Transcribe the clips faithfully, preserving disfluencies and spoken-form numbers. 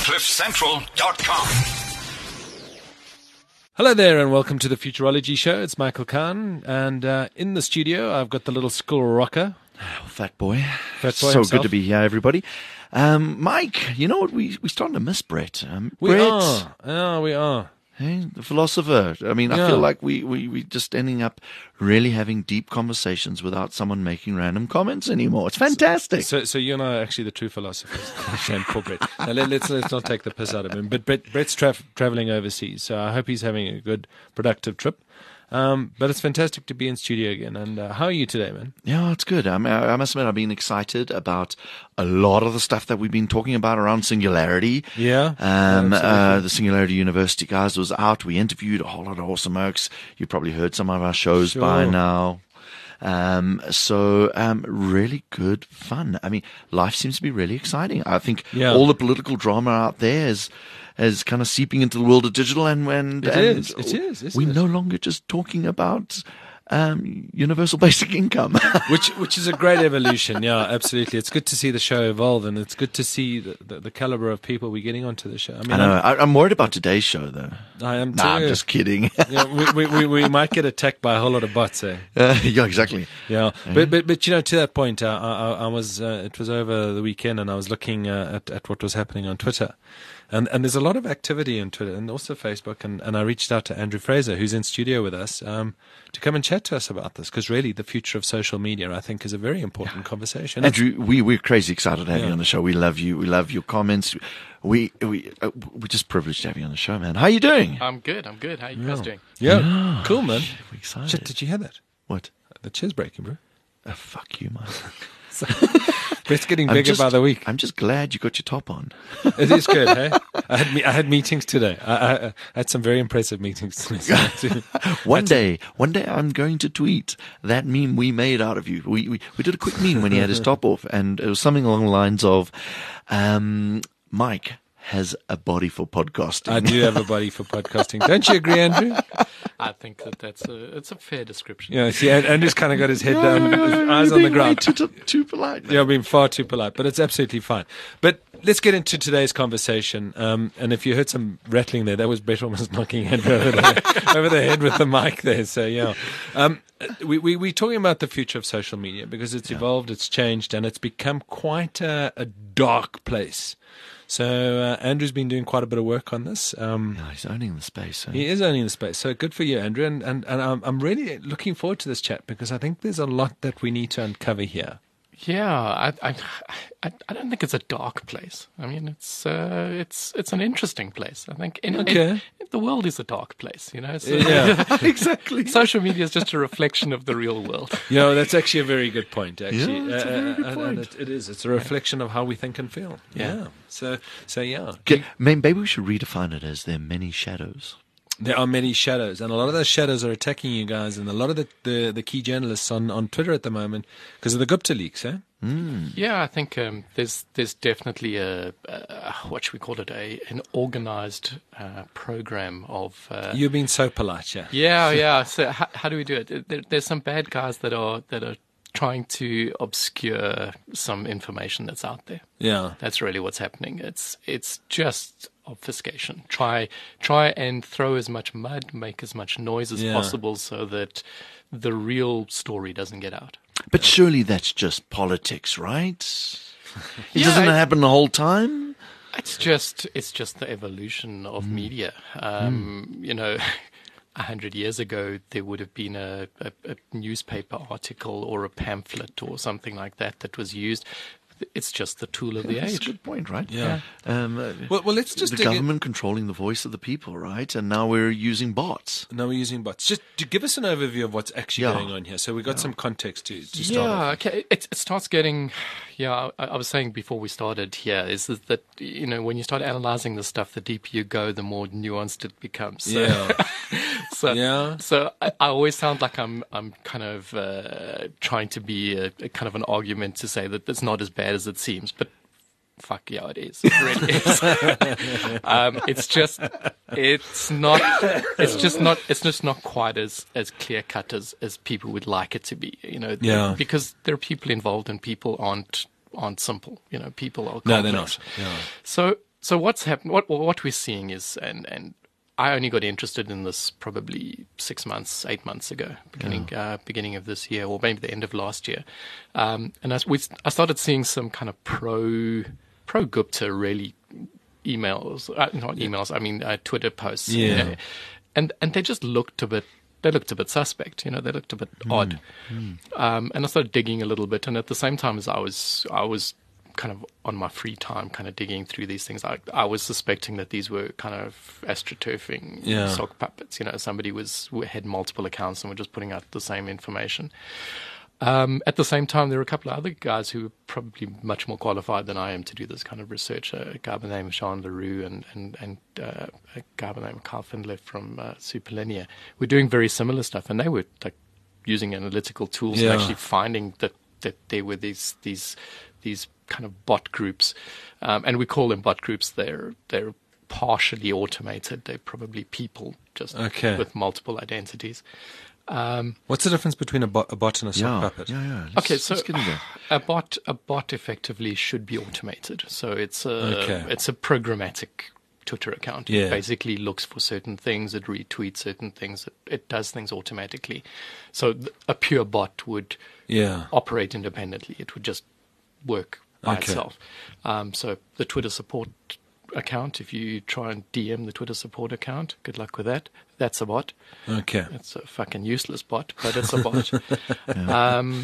cliff central dot com. Hello there and welcome to the Futurology Show. It's Michael Kahn, and uh, in the studio I've got the little school rocker. Oh, fat boy. Fat boy so himself. good to be here, everybody. Um, Mike, you know what? We, we're starting to miss Brett. Um, We Brett, are. Oh, we are. Hey, the philosopher. I mean, Yeah. I feel like we, we, we just ending up really having deep conversations without someone making random comments anymore. It's fantastic. So, so you and I are actually the true philosophers. Shame poor Brett. Now, let, let's let's not take the piss out of him. But Brett, Brett's tra- traveling overseas, so I hope he's having a good, productive trip. Um, but it's fantastic to be in studio again. And uh, how are you today, man? Yeah, it's good. I, mean, I must admit, I've been excited about a lot of the stuff that we've been talking about around Singularity. Yeah, Um, absolutely. uh, the Singularity University guys was out. We interviewed a whole lot of awesome oaks. You've probably heard some of our shows Sure. by now. Um, so, um, really good fun. I mean, life seems to be really exciting. I think Yeah. all the political drama out there is, is kind of seeping into the world of digital, and, and, It and is, it is, isn't we're it? no longer just talking about, um, universal basic income. Which which is a great evolution, yeah, absolutely. It's good to see the show evolve, and it's good to see the, the, the caliber of people we're getting onto the show. I mean, I know. I, I'm worried about today's show, though. I'm, I am too. Nah, I'm just kidding. Yeah, we, we, we, we might get attacked by a whole lot of bots, eh? Uh, yeah, exactly. Yeah, but but but you know, to that point, uh, I, I I was uh, it was over the weekend, and I was looking uh, at at what was happening on Twitter, and and there's a lot of activity on Twitter and also Facebook, and, and I reached out to Andrew Fraser, who's in studio with us, um, to come and chat to us about this, because really the future of social media, I think, is a very important conversation. Andrew, we we're crazy excited to have Yeah. you on the show. We love you. We love your comments. We we uh, we're just privileged to have you on the show, man. How are you doing? I'm good. I'm good. How you guys doing? Yeah, cool, man. We're excited. Shit, did you hear that? What? The chair's breaking, bro. Oh, fuck you, man. It's getting I'm bigger just, by the week. I'm just glad you got your top on. It is good, hey? I had me- I had meetings today. I, I, I had some very impressive meetings today. One day, one day, I'm going to tweet that meme we made out of you. We we we did a quick meme when he had his top off, and it was something along the lines of, um, Mike has a body for podcasting. I do have a body for podcasting. Don't you agree, Andrew? I think that that's a it's a fair description. Yeah, see, And- Andrew's kind of got his head No, down, no, his no, eyes you're on the being way ground. Too, too, too polite. man. Yeah, I've been far too polite, but it's absolutely fine. But let's get into today's conversation. Um, and if you heard some rattling there, that was Brett almost knocking Andrew over the, over the head with the mic there. So, yeah. Um, we, we, we're talking about the future of social media because it's evolved, it's changed, and it's become quite a, a dark place. So uh, Andrew's been doing quite a bit of work on this. Um, Yeah, he's owning the space. Huh? He is owning the space, so good for you, Andrew. And, and, and I'm, I'm really looking forward to this chat because I think there's a lot that we need to uncover here. Yeah, I, I, I, I don't think it's a dark place. I mean, it's uh, it's it's an interesting place. I think in, Okay. in, the world is a dark place. You know, so Yeah. exactly. social media is just a reflection of the real world. You know, that's actually a very good point, actually. Yeah, that's a very good and, point. and it, it is. It's a reflection of how we think and feel. Yeah. So, so yeah. Okay, maybe we should redefine it as there are many shadows. There are many shadows, and a lot of those shadows are attacking you guys, and a lot of the, the, the key journalists on, on Twitter at the moment because of the Gupta leaks, eh? Yeah, I think um, there's there's definitely a, a what should we call it a an organized uh, program of. Uh, You've been so polite, yeah. Yeah, yeah. So how, how do we do it? There, there's some bad guys that are that are trying to obscure some information that's out there. Yeah. That's really what's happening. It's it's just obfuscation. Try try and throw as much mud, make as much noise as Yeah. possible, so that the real story doesn't get out. But surely that's just politics, right? It Yeah, doesn't I- happen the whole time. It's just it's just the evolution of media. Um, You know, a hundred years ago there would have been a, a, a newspaper article or a pamphlet or something like that that was used. It's just the tool of the That's a age. good point, right? Yeah. Um, uh, Well, well, let's just the dig in- government controlling the voice of the people, right? And now we're using bots. Now we're using bots. Just to give us an overview of what's actually Yeah. going on here. So we've got some context to, to start Yeah, off. okay. It, it starts getting. Yeah, I, I was saying before we started here is that, that you know when you start analyzing the stuff, the deeper you go, the more nuanced it becomes. So, Yeah. so, Yeah. So I, I always sound like I'm I'm kind of uh, trying to be a, a kind of an argument to say that it's not as bad as it seems, but. Fuck yeah, it is. It really is. um, it's just, it's not, it's just not, it's just not quite as, as clear cut as, as people would like it to be. You know, Yeah. because there are people involved and people aren't aren't simple. You know, people are complex. No, they're not. Yeah. So so what's happened? What what we're seeing is, and and I only got interested in this probably six months, eight months ago, beginning yeah. uh, beginning of this year, or maybe the end of last year. Um, and I, we, I started seeing some kind of pro pro Gupta really emails, uh, not emails. I mean uh, Twitter posts. Yeah. You know, and and they just looked a bit. They looked a bit suspect. You know, they looked a bit mm. odd. Mm. Um, and I started digging a little bit. And at the same time as I was, I was. kind of on my free time kind of digging through these things, I, I was suspecting that these were kind of astroturfing yeah. sock puppets. You know, somebody was had multiple accounts and were just putting out the same information. Um, at the same time, there were a couple of other guys who were probably much more qualified than I am to do this kind of research. A guy by the name of Sean LaRue and, and, and uh, a guy by the name of Carl Findler from uh, Superlinear were doing very similar stuff, and they were like using analytical tools yeah. and actually finding that, that there were these these these kind of bot groups, um, and we call them bot groups. They're they're partially automated. They're probably people just okay. with multiple identities. Um, What's the difference between a bot, a bot and a sock yeah, puppet? Yeah, yeah. Let's, okay, so let's get into a bot a bot effectively should be automated. So it's a Okay. it's a programmatic Twitter account. Yeah. It basically looks for certain things. It retweets certain things. It, it does things automatically. So th- a pure bot would Yeah. operate independently. It would just work by Okay. itself. Um, so the Twitter support account, if you try and D M the Twitter support account, good luck with that. That's a bot. Okay. It's a fucking useless bot, but it's a bot. um,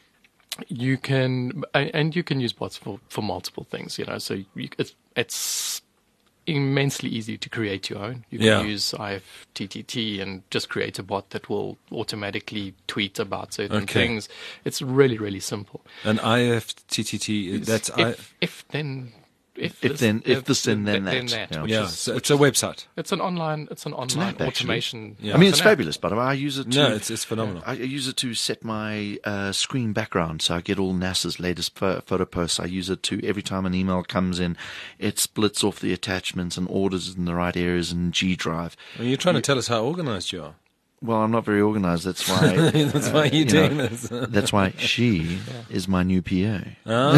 you can, and you can use bots for, for multiple things, you know, so you, it's, it's immensely easy to create your own. You can Yeah. use I F T T T and just create a bot that will automatically tweet about certain Okay. things. It's really, really simple. And I F T T T, that's I. if, if then if, If this, then- if this, then- then that. Yeah. which Yeah, is, so which it's a is- website. It's an online. It's an online app, actually. automation. Yeah. I mean, it's an app. fabulous, by the way. I use it to. No, it's it's phenomenal. I use it to set my uh, screen background, so I get all NASA's latest pho- photo posts. I use it to, every time an email comes in, it splits off the attachments and orders in the right areas in G Drive. Are you trying to tell us how organized you are? Well, I'm not very organized. That's why. That's why you're you doing know, this. That's why she is my new P A.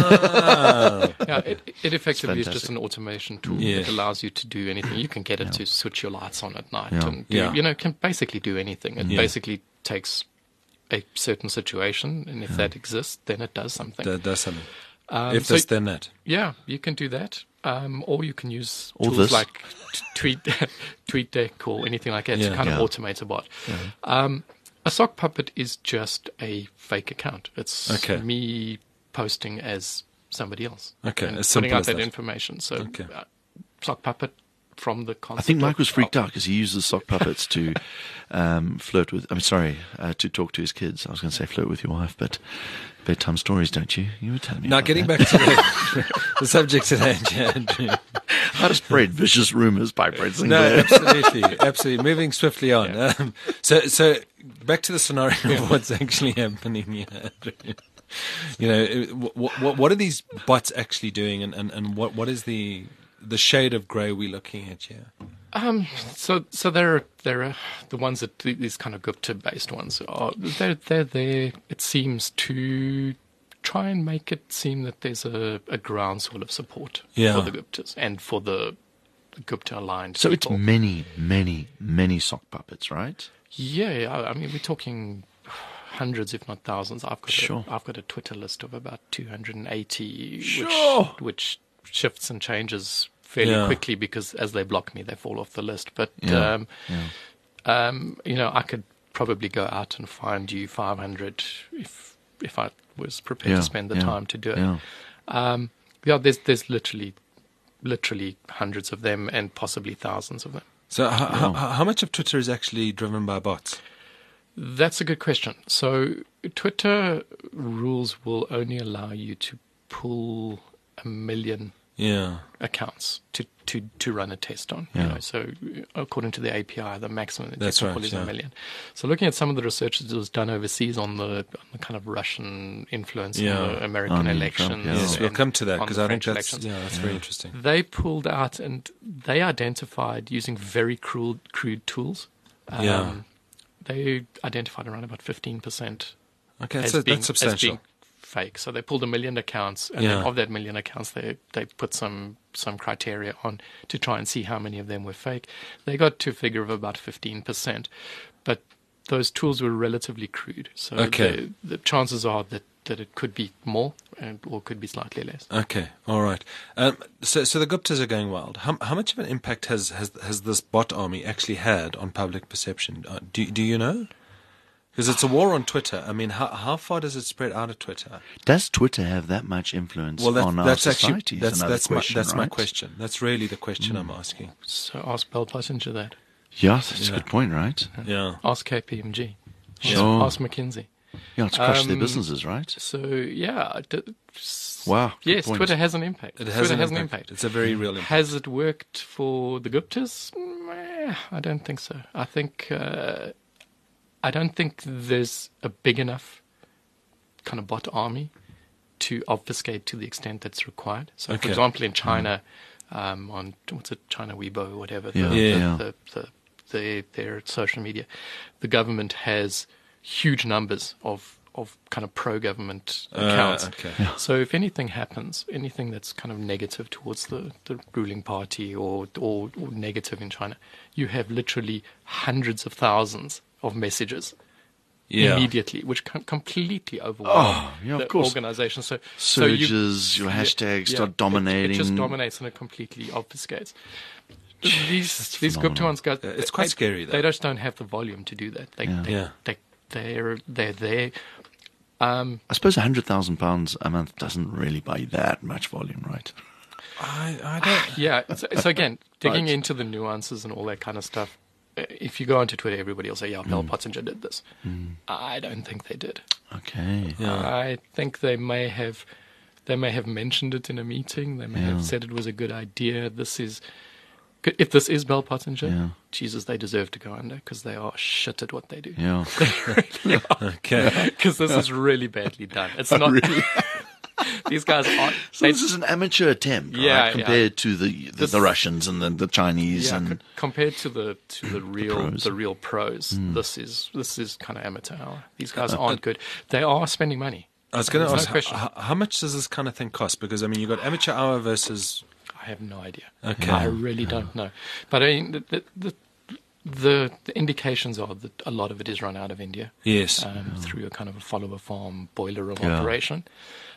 Ah. Yeah, it, it effectively is just fantastic. an automation tool Yeah. that allows you to do anything. You can get it to switch your lights on at night, Yeah. and do, Yeah. you know, can basically do anything. It Yeah. basically takes a certain situation, and if that exists, then it does something. That does something. Um, If so- this, then that. Yeah, you can do that, um, or you can use Or tools this. like t- Tweet TweetDeck or anything like that Yeah. to kind Yeah. of automate a bot. Um, a sock puppet is just a fake account. It's Okay. me posting as somebody else. Okay, and as putting simple out as that, that. information. So, Okay. uh, sock puppet from the concept. I think Mike of- was freaked oh, out because he uses sock puppets to um, flirt with. I'm sorry, uh, to talk to his kids. I was going to say flirt with your wife, but bedtime stories, don't you? You were telling me. Now, about getting that. back to the, the subject today, Andrew. How to spread vicious rumors by Brett No, Sinclair. absolutely, absolutely. Moving swiftly on. Um, so, so back to the scenario of what's actually happening here. Andrew. You know, what, what what are these bots actually doing, and, and, and what what is the the shade of grey we're looking at here? Um, so, so there, there are the ones that these kind of Gupta-based ones are. They're, they're there. It seems to try and make it seem that there's a, a groundswell of support Yeah. for the Guptas and for the, the Gupta-aligned So it's people. many, many, many sock puppets, right? Yeah, I, I mean, we're talking hundreds, if not thousands. I've got Sure. a, I've got a Twitter list of about two hundred eighty, Sure. which, which shifts and changes fairly Yeah. quickly because as they block me, they fall off the list. But Yeah, um, yeah. um, you know, I could probably go out and find you five hundred if if I was prepared Yeah, to spend the yeah, time to do it. Yeah. Um, yeah, there's there's literally literally hundreds of them and possibly thousands of them. So, how, Wow. how, how much of Twitter is actually driven by bots? That's a good question. So Twitter rules will only allow you to pull a million Yeah. accounts to, to, to run a test on. Yeah. You know, so according to the A P I, the maximum that That's you right, can pull is yeah. a million. So looking at some of the research that was done overseas on the, on the kind of Russian influence Yeah. on the American On Trump, elections. yeah. Yes, we'll and come to that on because the I think French that's elections. yeah, that's very interesting. They pulled out and they identified using very crude, crude tools. Um, Yeah. They identified around about fifteen percent Okay, as so being, that's as substantial. being fake. So they pulled a million accounts, and Yeah. then of that million accounts, they they put some some criteria on to try and see how many of them were fake. They got to a figure of about fifteen percent, but those tools were relatively crude. So Okay. the, the chances are that, that it could be more, and, or could be slightly less. Okay, all right. Um, so, so the Guptas are going wild. How, how much of an impact has, has has this bot army actually had on public perception? Uh, do do you know? Because it's a war on Twitter. I mean, how how far does it spread out of Twitter? Does Twitter have that much influence Well, that, on our that's society? actually is that's another that's question, my that's my right? question. That's really the question I'm asking. So ask Bell Passenger that. Yeah, that's Yeah. a good point, right? Yeah. Ask K P M G. Sure. Ask McKinsey. Yeah, it's crushed their Um, businesses, right? So yeah. d- s- Wow, good Yes, point. Twitter has an impact. It Twitter has, an, has impact. an impact. It's a very real impact. Has it worked for the Guptas? Mm, eh, I don't think so. I think uh, I don't think there's a big enough kind of bot army to obfuscate to the extent that's required. So, Okay. for example, in China, um, on what's it, China Weibo or whatever, the, Yeah, the, yeah. The, the, the, their social media, the government has huge numbers of of kind of pro-government Uh, accounts. okay. So if anything happens, anything that's kind of negative towards the, the ruling party or, or or negative in China, you have literally hundreds of thousands of messages Yeah. immediately, which com- completely overwhelm Oh, yeah, of the course. organization. So, so you- Surges, your yeah, hashtags yeah, start it- dominating. It, just dominates and it completely obfuscates. These these Gupta phenomenal. ones, guys, Uh, it's quite they, scary, though. They just don't have the volume to do that. They, Yeah. they, Yeah. they, they're they're there. Um, I suppose one hundred thousand pounds a month doesn't really buy that much volume, right? I, I don't. Yeah. So, so again, digging Right. into the nuances and all that kind of stuff. uh, If you go onto Twitter, everybody will say, "Yeah, Bell Pottinger did this." I don't think they did. Okay. Yeah. I think they may have, they may have mentioned it in a meeting. They may Yeah. have said it was a good idea. This is, if this is Bell Pottinger, Yeah. Jesus, they deserve to go under because they are shit at what they do. Yeah. Okay. Because this is really badly done. It's not. These guys aren't. So they- this is an amateur attempt, Yeah, right? Compared to the the, This- the Russians and the, the Chinese Yeah, and co- compared to the to the real pros. the, real pros, Hmm. this is this is kind of amateur hour. These guys aren't good. They are spending money. I was going to There's ask, no question. how, how much does this kind of thing cost? Because, I mean, you've got amateur hour versus. I have no idea. Okay. I really don't know. But I mean, the the, the the the indications are that a lot of it is run out of India Yes. um, through a kind of a follower farm boiler room Yeah. operation.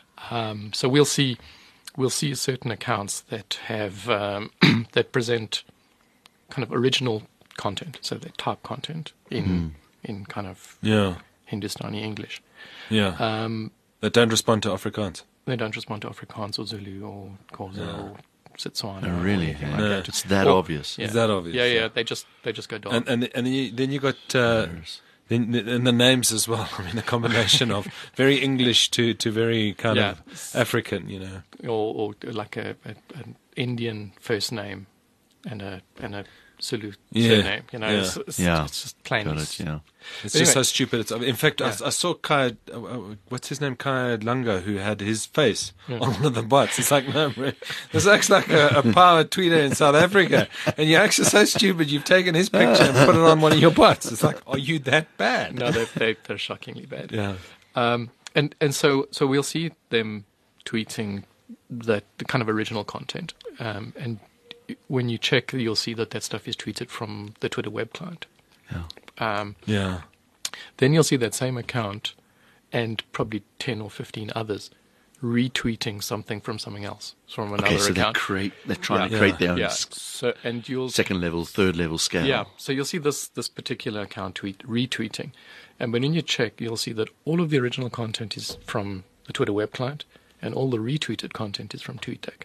Um, so we'll see we'll see certain accounts that have um, that present kind of original content, so they type content in in kind of yeah. Hindustani English. Yeah. Um, that don't respond to Afrikaans. they don't respond to Afrikaans or Zulu or Xhosa Yeah. or Setswana. Oh, or really? anything Yeah. like No. that. It's that Or- obvious. Is that obvious? Yeah, yeah. Yeah. They just they just go dark. And and and then you, then you got uh, Yes. then and the names as well. I mean, a combination of very English to, to very kind Yeah. of African. You know. or, or like a, a an Indian first name and a and a Zulu Yeah, surname. You know, yeah. it's, it's, Yeah. it's just plain. Got as- it, yeah. It's But just anyway. so stupid. It's, in fact, Yeah. I, I saw Kai, uh, uh, what's his name, Kai Lunga, who had his face Yeah. on one of the bots. It's like, no, bro, this acts like a, a power tweeter in South Africa, and you're actually so stupid. You've taken his picture and put it on one of your bots. It's like, are you that bad? No, they're, they're, they're shockingly bad. Yeah. Um, and and so so we'll see them tweeting that the kind of original content. Um, and when you check, you'll see that that stuff is tweeted from the Twitter web client. Yeah. Um, Yeah. then you'll see that same account and probably ten or fifteen others retweeting something from something else, from another Okay, so they account. create, they're trying to Yeah. create their own yeah. s- So and you'll second level, third level scale. yeah. So you'll see this this particular account tweet retweeting, and when you check, you'll see that all of the original content is from the Twitter web client, and all the retweeted content is from TweetDeck.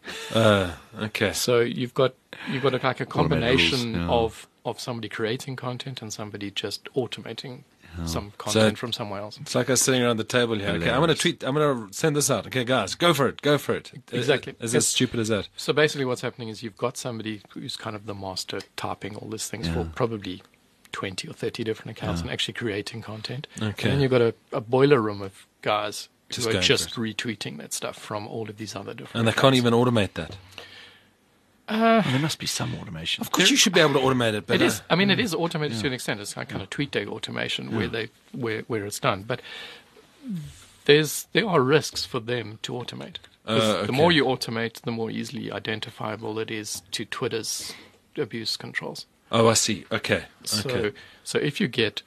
Uh, okay. So you've got you've got a, like a combination rules, yeah. of of somebody creating content and somebody just automating some content from somewhere else. It's like us sitting around the table here. Okay, I'm going to Hilarious. tweet. I'm going to send this out. Okay, guys, go for it. Go for it. Exactly. Is as stupid as that? So basically, what's happening is you've got somebody who's kind of the master typing all these things for Yeah. probably twenty or thirty different accounts and actually creating content. Okay. And then you've got a, a boiler room of guys Just who are going just for retweeting that stuff from all of these other different And they accounts. can't even automate that. Well, there must be some automation. Of course, you should be able to automate it. But It is. uh, I mean, it is automated to an extent. It's like kind of tweet day automation where they where where it's done. But there's there are risks for them to automate. 'Cause Uh, okay. The more you automate, the more easily identifiable it is to Twitter's abuse controls. Oh, I see. Okay. So, Okay. so if you get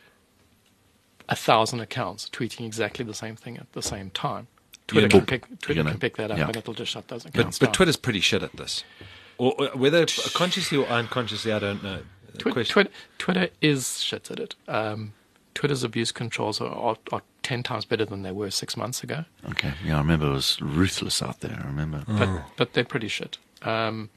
a thousand accounts tweeting exactly the same thing at the same time, Twitter Yeah. can pick Twitter gonna- can pick that up yeah. and it'll just shut those But accounts but down. Twitter's pretty shit at this, or, or whether consciously or unconsciously, I don't know. The Twi- question- Twitter, Twitter is shit at it. Um, Twitter's abuse controls are, are, are ten times better than they were six months ago, Okay. Yeah, I remember it was ruthless out there. I remember. but Oh. but they're pretty shit. Um,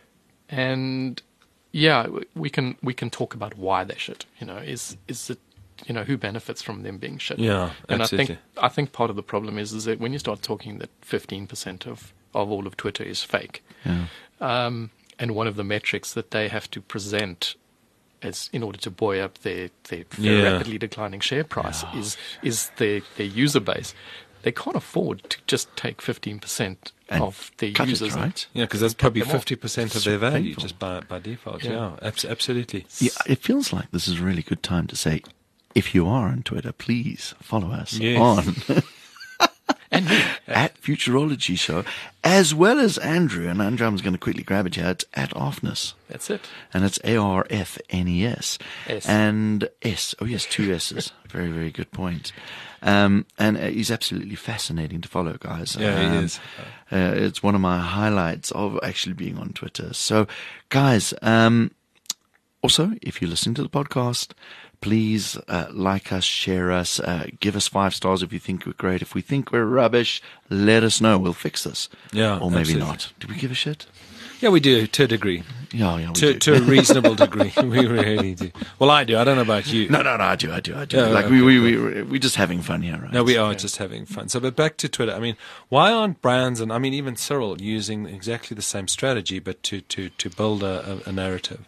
and yeah, w- we can we can talk about why they're shit. You know, is is it you know who benefits from them being shit? Yeah, and absolutely. I think I think part of the problem is is that when you start talking that fifteen percent of of all of Twitter is fake, Yeah. um, and one of the metrics that they have to present as in order to buoy up their, their, their Yeah. rapidly declining share price is is their, their user base. They can't afford to just take fifteen percent And of their cut it, users. and- right? Yeah, because that's probably them off. fifty percent of So their value painful. just by by default. Yeah. Yeah, abs- absolutely. Yeah, it feels like this is a really good time to say, if you are on Twitter, please follow us Yes. on And me. at Futurology Show, as well as Andrew. And Andrew, I'm going to quickly grab it here. It's at Arfness. That's it. And it's A R F N E S. S. And S. Oh, yes, two S's. Very, very good point. Um, and uh, he's absolutely fascinating to follow, guys. Yeah, he Um, is. Uh, it's one of my highlights of actually being on Twitter. So, guys, um, also, if you're listening to the podcast, please uh, like us, share us, uh, give us five stars if you think we're great. If we think we're rubbish, let us know. We'll fix this. Yeah, Or maybe absolutely. not. Do we give a shit? Yeah, we do to a degree, Yeah, yeah, we to do. to a reasonable degree. We really do. Well, I do. I don't know about you. No, no, no, I do, I do, I do. Yeah, like, okay, we, we, we, we're just having fun here, right? No, we are just having fun. So, but back to Twitter. I mean, why aren't brands and I mean even Cyril using exactly the same strategy, but to to to build a, a, a narrative?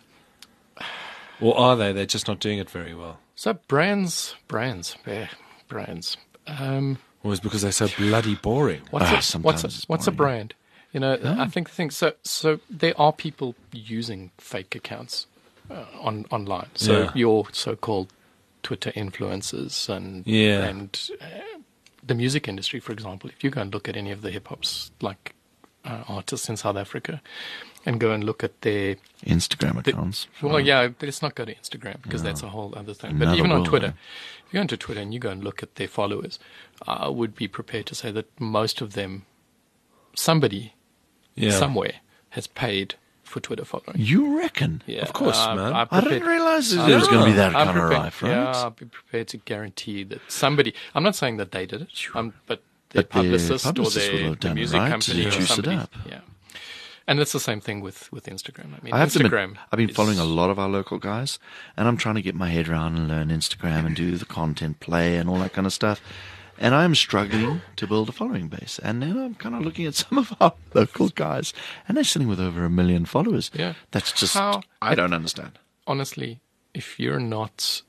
Or are they? They're just not doing it very well. So brands, brands, yeah, brands. Um, Or is it because they're so bloody boring? what's Ah, a, sometimes what's it's a, what's a boring. brand? You know, I think the thing. So so there are people using fake accounts uh, on online. So Yeah. your so-called Twitter influencers and Yeah. and uh, the music industry, for example. If you go and look at any of the hip hops like uh, artists in South Africa, and go and look at their Instagram the- accounts. well, yeah, let's not go to Instagram because that's a whole other thing. But Another even on world, Twitter, yeah. if you go into Twitter and you go and look at their followers, I would be prepared to say that most of them, somebody, Yeah. somewhere, has paid for Twitter following. You reckon? Yeah, Of course, I'm- man. I'm I prepared- didn't realize it I'm- was going to be that I'm kind of prepared- life, right? Yeah, I'll be prepared to guarantee that somebody. I'm not saying that they did it, um, but their But their publicist, publicist or would their have the done it, music right, to company or juice it somebody. up. Yeah, and it's the same thing with, with Instagram. I mean, I have to Instagram. admit, I've been is- following a lot of our local guys, and I'm trying to get my head around and learn Instagram and do the content play and all that kind of stuff. And I'm struggling to build a following base. And then I'm kind of looking at some of our local guys, and they're sitting with over a million followers. Yeah. That's just, How- I don't understand. honestly, if you're not,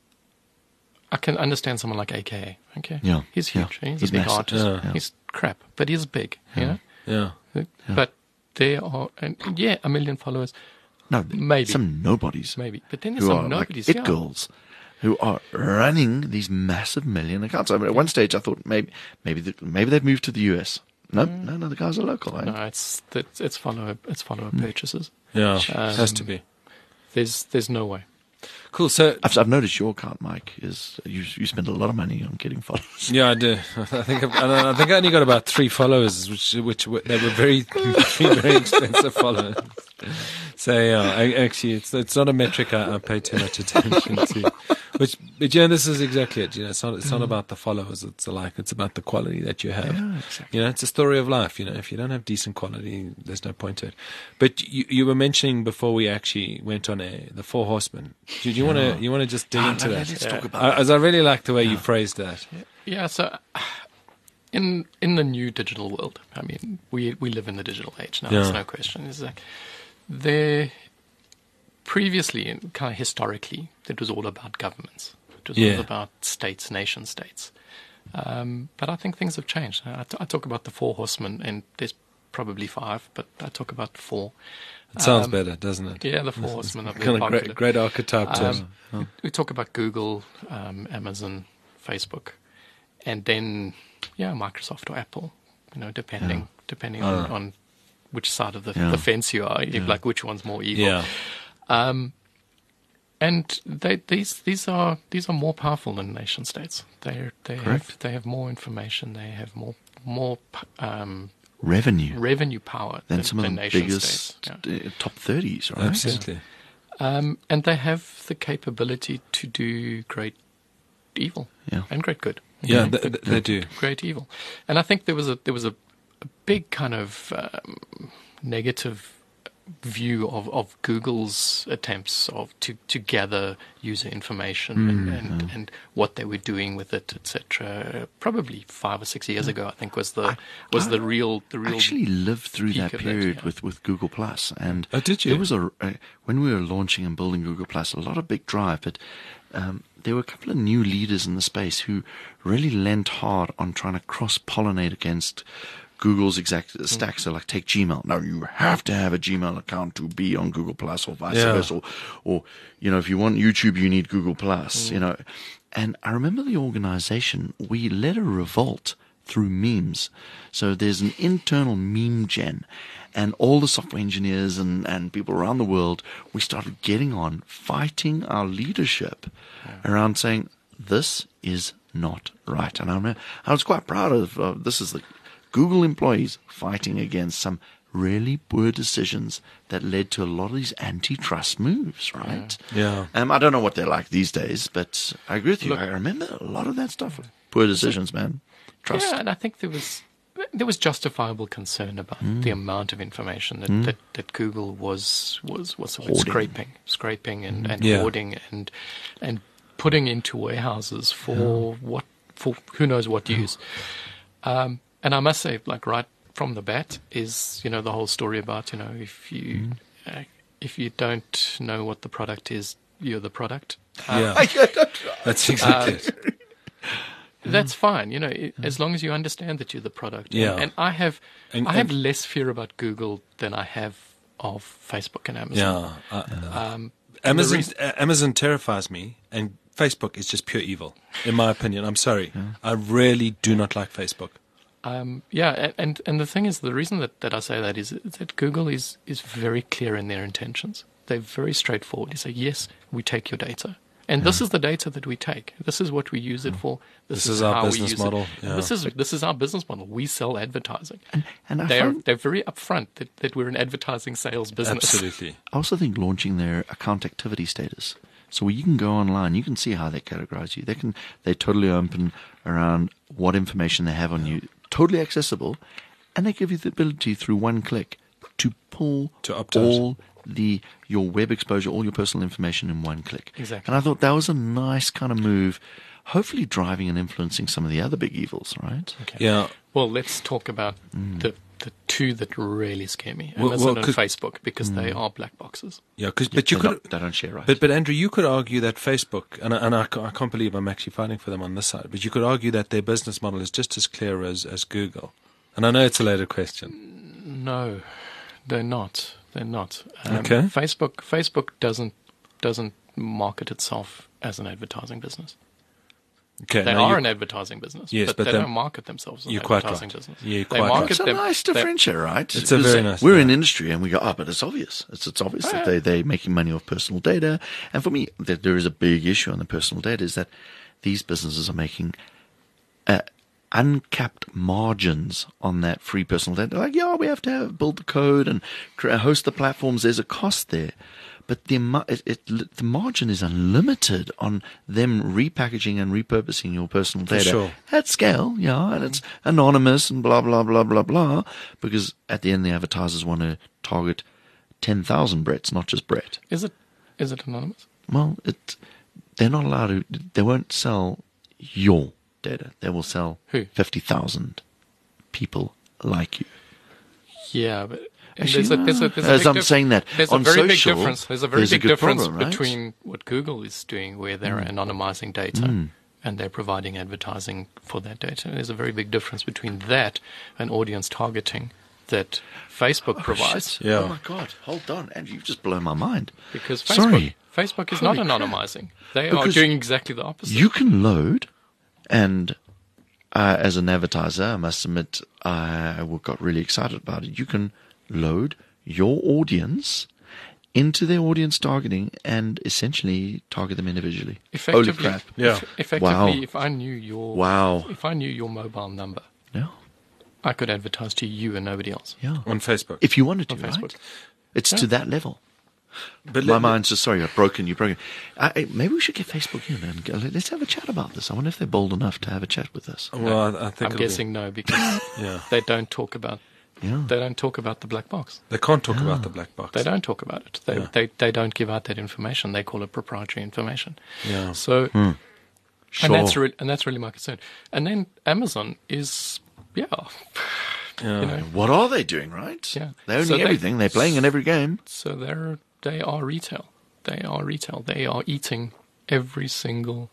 I can understand someone like A K A. Okay, Yeah, he's yeah. huge. He's, He's a big massive. artist. Yeah. Yeah. He's crap, but he's big. You Yeah. know, but there are, and yeah, a million followers, No, Maybe. some nobodies maybe. But then there's who some are like nobodies. it yeah. girls who are running these massive million accounts. I mean, at one stage, I thought maybe maybe the, maybe they've moved to the U S. No, no, no, the guys are local. Eh? No, it's it's, it's follower it's follower purchases. Yeah. Um, has to be. There's there's no way. Cool. So I've, I've noticed your account, Mike, is you you spend a lot of money on getting followers. yeah, I do. I think I've, I think I only got about three followers, which which were, they were very three very expensive followers. So yeah, I, actually, it's it's not a metric I, I pay too much attention to. Which, but yeah, this is exactly it. You know, it's not it's not about the followers. It's like it's about the quality that you have. Yeah, exactly. You know, it's a story of life. You know, if you don't have decent quality, there's no point to it. But you you were mentioning before we actually went on air the Four Horsemen. Do you want to you want to just dig Ah, into no, that? let's talk about I, that. as I really like the way you phrased that. Yeah. So. In in the new digital world, I mean, we we live in the digital age now. Yeah. There's no question. Is like there previously, and kind of historically, it was all about governments. It was Yeah. all about states, nation states. Um, but I think things have changed. I, t- I talk about the four horsemen, and there's probably five, but I talk about four. It sounds Um, better, doesn't it? Yeah, the four horsemen are very Kind of popular. great, great archetype term. Um, we talk about Google, um, Amazon, Facebook, and then yeah, Microsoft or Apple, you know, depending Yeah. depending Uh. on, on which side of the, Yeah. the fence you are, Yeah. like which one's more evil. Yeah. Um, and they, these these are these are more powerful than nation states. They they have Correct. they have more information. They have more more um, Revenue revenue power than than, some of than the nation biggest states. Yeah. uh, top thirties, right? Absolutely. Um, and they have the capability to do great evil Yeah. and great good. Yeah, Okay? they, they do. Great evil. And I think there was a there was a, a big kind of um, negative view of, of Google's attempts of to, to gather user information and, and, and what they were doing with it, et cetera. Probably five or six years ago, I think was the was I the real the I real actually lived through peak that of that, period yeah. with, with Google Plus, and Oh, did you? There was a uh, when we were launching and building Google Plus, a lot of big drive, but um, there were a couple of new leaders in the space who really lent hard on trying to cross pollinate against Google's exact stack. So, like, take Gmail. Now you have to have a Gmail account to be on Google Plus, or vice Yeah. versa. Or, or, you know, if you want YouTube, you need Google Plus. You know, and I remember the organization. We led a revolt through memes. So there's an internal meme gen, and all the software engineers and, and people around the world, we started getting on, fighting our leadership around saying, this is not right. And I remember, I was quite proud of, uh, this is the Google employees fighting against some really poor decisions that led to a lot of these antitrust moves, right? Yeah. Um, I don't know what they're like these days, but I agree with you. Look- I remember a lot of that stuff. Poor decisions, man. Trust. Yeah, and I think there was there was justifiable concern about Mm. the amount of information that, that, that Google was was was sort of Hoarding. scraping, scraping and, and Yeah. hoarding and and putting into warehouses for what for who knows what use. Um, and I must say, like right from the bat, is you know the whole story about you know if you uh, if you don't know what the product is, you're the product. Yeah. That's exactly it. That's fine, you know, i as long as you understand that you're the product. Yeah. And, and I have, And- I have and- less fear about Google than I have of Facebook and Amazon. Yeah. Uh, Um, Amazon, reason- uh, Amazon terrifies me, and Facebook is just pure evil, in my opinion. I'm sorry. I really do not like Facebook. Um, yeah, and, and and the thing is, the reason that, that I say that is, is that Google is is very clear in their intentions. They're very straightforward. They say, yes, we take your data. And this is the data that we take. This is what we use it for. This, This is our how we business use model, It. yeah. This is this is our business model. We sell advertising. And I, They're find, they're very upfront that, that we're an advertising sales business. Absolutely. I also think launching their account activity status. So where you can go online, you can see how they categorize you. They can, they're totally open around what information they have on you, totally accessible, and they give you the ability through one click to pull To opt out. all the your web exposure, all your personal information in one click. Exactly. And I thought that was a nice kind of move, hopefully driving and influencing some of the other big evils, right? Okay. Yeah. Well, let's talk about the the two that really scare me: Well, Amazon well, and could- Facebook, because they are black boxes. Yeah, 'cause- but you they, could, don't, they don't share right. but but Andrew, you could argue that Facebook, and I, and I, ca- I can't believe I'm actually fighting for them on this side, but you could argue that their business model is just as clear as as Google. And I know it's a later question. No, they're not. They're not. Um, Okay. Facebook Facebook doesn't doesn't market itself as an advertising business. Okay, They now are you- an advertising business, Yes, but, but they then- don't market themselves as an You're quite advertising right. business. You're They quite right. market It's a them- nice they- differentiator, right? It's a Because very nice- We're yeah. in industry and we go, oh, but it's obvious. It's it's obvious that they they're making money off personal data. And for me, that there is a big issue on the personal data is that these businesses are making uh, uncapped margins on that free personal data. Like, yeah, we have to have, build the code and cre- host the platforms. There's a cost there. But the, amo- it, it, the margin is unlimited on them repackaging and repurposing your personal For data sure. at scale, yeah, and it's anonymous and blah, blah, blah, blah, blah, because at the end the advertisers want to target ten thousand Bretts, not just Brett. Is it is it anonymous? Well, it, they're not allowed to, they won't sell your data. They will sell Who? fifty thousand people like you. Yeah, but and Actually, there's a, there's a, there's a as big I'm dif- saying that, there's on a very social, big difference. There's a very there's a big good difference problem, right? between what Google is doing, where they're anonymizing data, Mm. and they're providing advertising for that data. There's a very big difference between that and audience targeting that Facebook provides. Shit. Yeah. Oh my God, hold on, Andrew, you've just blown my mind. Because Facebook, Sorry. Facebook is Holy not crap. anonymizing. They are Because doing exactly the opposite. You can load and uh, as an advertiser, I must admit, I got really excited about it. You can load your audience into their audience targeting and essentially target them individually. Holy Effectively, crap. Yeah. eff- effectively, Wow. if I knew your Wow. if I knew your mobile number, Yeah. I could advertise to you and nobody else. Yeah. On Facebook. If you wanted to, On right? Facebook. It's Yeah. to that level. But My let- mind's just, sorry, I've broken you, broken. I, I- maybe we should get Facebook in and go, let's have a chat about this. I wonder if they're bold enough to have a chat with us. Well, I, I think I'm it'll be- guessing no, because Yeah. they don't talk about Yeah. they don't talk about the black box. They can't talk about the black box. They don't talk about it. They, Yeah. they they don't give out that information. They call it proprietary information. Yeah. So Sure. and that's re- and that's really my concern. And then Amazon is yeah. Yeah. You know, What are they doing, right? Yeah. They own So they- everything. They're playing in every game. so they're they are retail. They are retail. They are eating every single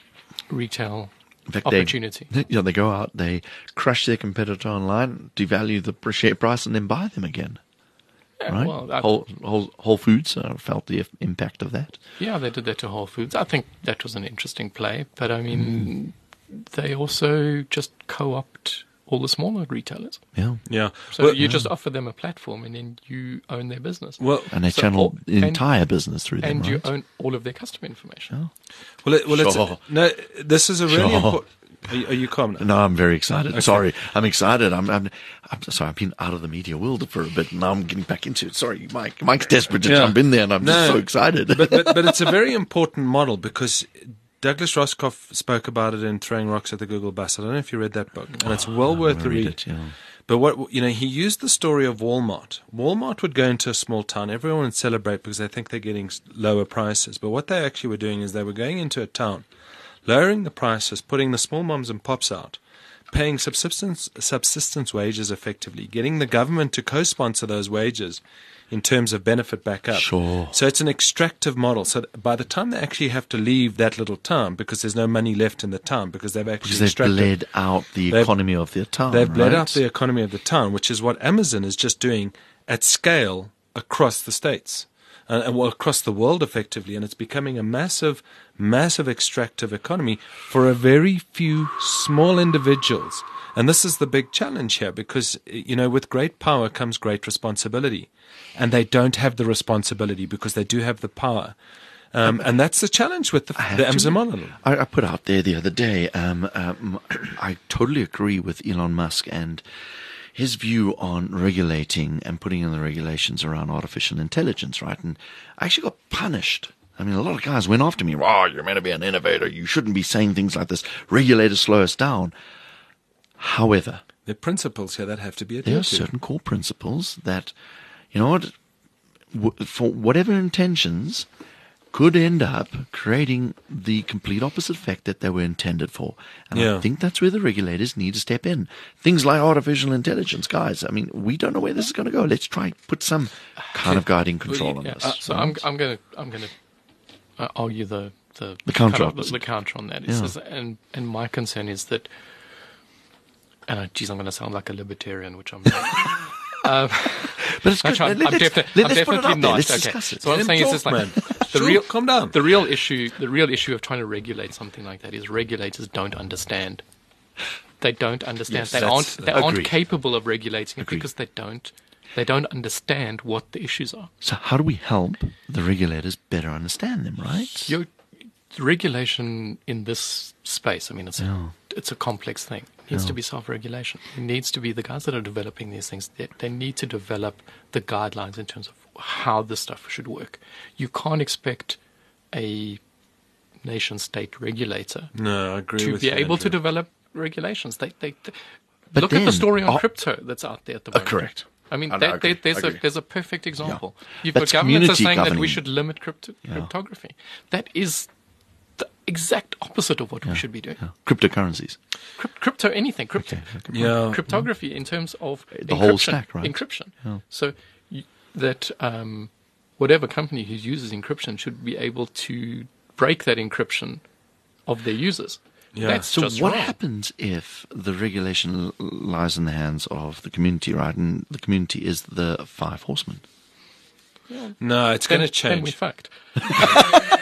retail In fact, opportunity. They, yeah, they go out, they crush their competitor online, devalue the pr- share price, and then buy them again. Yeah, Right? well, I- Whole, Whole, Whole Foods uh, felt the impact of that. Yeah, they did that to Whole Foods. I think that was an interesting play, but I mean, they also just co-opt all the smaller retailers. Yeah. Yeah. So Well, you just offer them a platform, and then you own their business. well, And they So channel all- the and- entire business through them, and right? you own all of their customer information. well, it, well, it's Sure. no. This is a really Sure. important. Are you, are you calm now? No, I'm very excited. Sorry, I'm excited. I'm, I'm, I'm sorry. I've been out of the media world for a bit, and now I'm getting back into it. Sorry, Mike. Mike's desperate to Yeah. jump in there, and I'm just No, so excited. but, but but it's a very important model because Douglas Roscoff spoke about it in Throwing Rocks at the Google Bus. I don't know if you read that book, and it's well worth the read read. it, yeah. But what you know, he used the story of Walmart. Walmart would go into a small town. Everyone would celebrate because they think they're getting s- lower prices. But what they actually were doing is they were going into a town, lowering the prices, putting the small moms and pops out, paying subsistence subsistence wages effectively, getting the government to co-sponsor those wages in terms of benefit back up. Sure. So it's an extractive model. So th- by the time they actually have to leave that little town because there's no money left in the town because they've actually Because they've extracted bled out the They've- economy of their town. They've bled right? out the economy of the town, which is what Amazon is just doing at scale across the states and, and well, across the world effectively. And it's becoming a massive, massive extractive economy for a very few small individuals. And this is the big challenge here because, you know, with great power comes great responsibility. And they don't have the responsibility because they do have the power. Um, and that's the challenge with the, I have the to- Amazon model. I, I put out there the other day, um, um, I totally agree with Elon Musk and his view on regulating and putting in the regulations around artificial intelligence, right? And I actually got punished. I mean, a lot of guys went after me. Oh, you're meant to be an innovator. You shouldn't be saying things like this. Regulators slow us down. However, There are principles here that have to be there are adhered to. certain core principles that, you know what, w- for whatever intentions, could end up creating the complete opposite effect that they were intended for. And Yeah. I think that's where the regulators need to step in. Things like artificial intelligence, guys. I mean, we don't know where this is going to go. Let's try put some kind of guiding control on Yeah, this. uh, so I'm I'm gonna I'm gonna uh, argue the the The counter kind of- the, opposite. the counter on that. It Yeah. says, and and my concern is that, and uh, geez, I'm going to sound like a libertarian, which I'm not. um, But it's I'm, good. trying, Let- I'm, let's- defi- let- I'm let's put it definitely out there. not. Let's Okay. discuss it. So what I'm Let saying him is, talk, it's like man. the Sure, real calm down. The real issue, the real issue of trying to regulate something like that is regulators don't understand. They don't understand. Yes, they that's- aren't. They aren't agreed. capable of regulating it Agreed. because they don't. They don't understand what the issues are. So how do we help the regulators better understand them, right? Your regulation in this space, I mean, it's Yeah. a, it's a complex thing. It needs Yeah. to be self-regulation. It needs to be the guys that are developing these things. They, they need to develop the guidelines in terms of how this stuff should work. You can't expect a nation-state regulator No, I agree to with be you, able to Andrew. develop regulations. They, they, they- But look at then, the story on are- crypto that's out there at the Uh, moment. correct. I mean, I know, there- I agree, there- there's, I a, agree. there's a perfect example. You've That's got governments that are community saying that we governing. should limit crypto, Yeah. cryptography. That is the exact opposite of what we should be doing. Yeah. Cryptocurrencies. Crypt, crypto, anything, crypto, Yeah. cryptography in terms of The encryption, whole stack, right? Encryption. Yeah. So you, that um, whatever company who uses encryption should be able to break that encryption of their users. Yeah. That's So just what wrong. happens if the regulation l- lies in the hands of the community, right? And the community is the five horsemen. No, it's Then, going to then we change. fucked.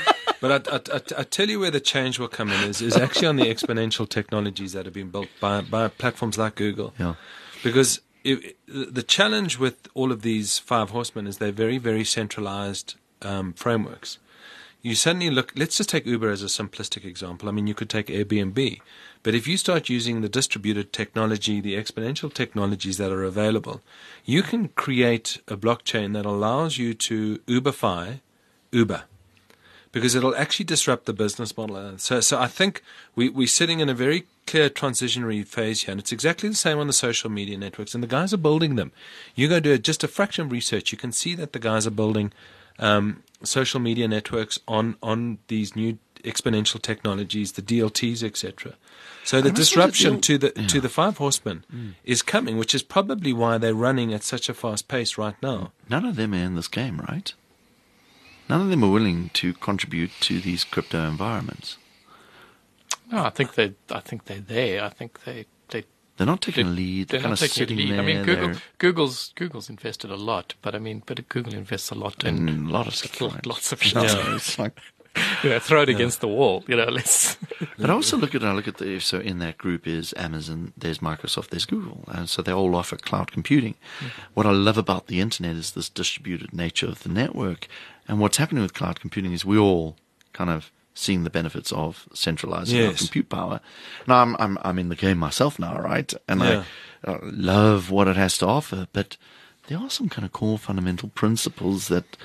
But I, I, I, I tell you where the change will come in is, is actually on the exponential technologies that have been built by, by platforms like Google. Yeah. Because it, the challenge with all of these five horsemen is they're very, very centralized um, frameworks. You suddenly look, let's just take Uber as a simplistic example. I mean, you could take Airbnb. But if you start using the distributed technology, the exponential technologies that are available, you can create a blockchain that allows you to Uberify Uber, because it'll actually disrupt the business model. So, so I think we, we're sitting in a very clear transitionary phase here, and it's exactly the same on the social media networks, and the guys are building them. You go do just a fraction of research, you can see that the guys are building um, social media networks on, on these new exponential technologies, the D L Ts, et cetera. So the disruption to the yeah. to the five horsemen mm. is coming, which is probably why they're running at such a fast pace right now. None of them are in this game, right? None of them are willing to contribute to these crypto environments. No, I think they. I think they're there. I think they. They. They're not taking they, a lead. They're, they're kind not of taking a sitting lead. there. I mean, Google. they're- Google's Google's invested a lot, but I mean, but Google invests a lot in in a lot of stuff. right? lots of shit. Yeah. It's like, You know, throw it against the wall. You know, let's. but I also look at I look at the so in that group is Amazon, there's Microsoft, there's Google, and so they all offer cloud computing. Mm-hmm. What I love about the internet is this distributed nature of the network, and what's happening with cloud computing is we all kind of seeing the benefits of centralizing our Yes. compute power. Now I'm I'm I'm in the game myself now, right? And Yeah. I uh, love what it has to offer, but there are some kind of core fundamental principles that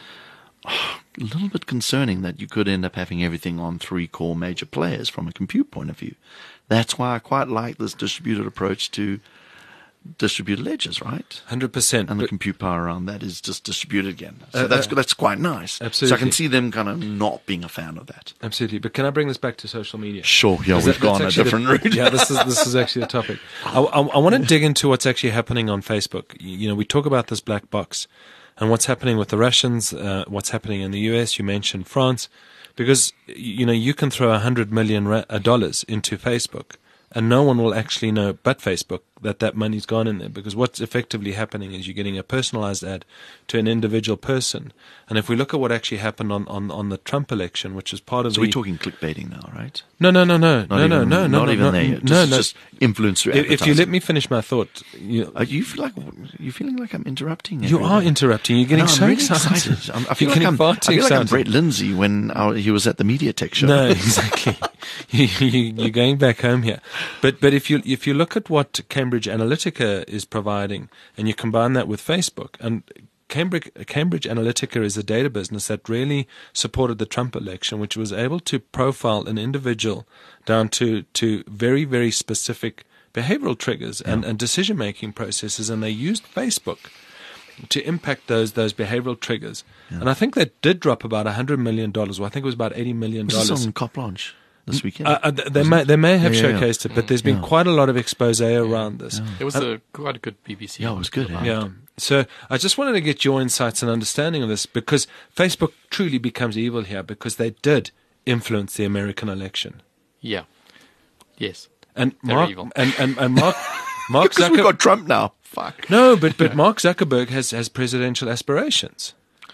are a little bit concerning, that you could end up having everything on three core major players from a compute point of view. That's why I quite like this distributed approach to distributed ledgers, right? one hundred percent. And the But- compute power around that is just distributed again. So Uh, that's uh, that's quite nice. So I absolutely. can see them kind of not being a fan of that. Absolutely. But can I bring this back to social media? Sure, yeah, 'Cause we've that- gone a that's actually different the- route. Yeah, this is this is actually the topic. I, I, I want to dig into what's actually happening on Facebook. You you know, we talk about this black box and what's happening with the Russians, uh, what's happening in the U S. You mentioned France, because you know you can throw a hundred million ra- uh, dollars into Facebook, and no one will actually know but Facebook that that money's gone in there, because what's effectively happening is you're getting a personalized ad to an individual person. And if we look at what actually happened on, on, on the Trump election, which is part of So the we're talking clickbaiting now, right? no no no no Not no even, no no not no even no there. no Yet. no Just, no. just influence through If, if you advertising. let me finish my thought, you, Uh, you feel like you feeling like I'm interrupting. you are everybody. interrupting. You're getting No, I'm so really excited. excited. I'm, I feel You're like getting I'm, far I too feel like I'm excited. Brett Lindsay when our, he was at the Media Tech show. No, exactly. you, you, you're going back home here. But but if you if you look at what Cambridge Analytica is providing, and you combine that with Facebook, and Cambridge Cambridge Analytica is a data business that really supported the Trump election, which was able to profile an individual down to to very very specific behavioral triggers and, and decision making processes, and they used Facebook to impact those those behavioral triggers. Yeah. And I think they did drop about a hundred million dollars. Well, I think it was about eighty million Was this dollars. on Cop Launch this weekend? Uh, uh, th- they may they may have Yeah, yeah, yeah. showcased it, but there's been Yeah. quite a lot of expose around this. It was a quite a good B B C. Yeah, it was good, article eh? about Yeah. So I just wanted to get your insights and understanding of this, because Facebook truly becomes evil here, because they did influence the American election. Yeah. Yes. And They're Mark evil. and, and, and Mark Mark Because we've Zuckerberg. got Trump now. Fuck. No, but but Mark Zuckerberg has, has presidential aspirations.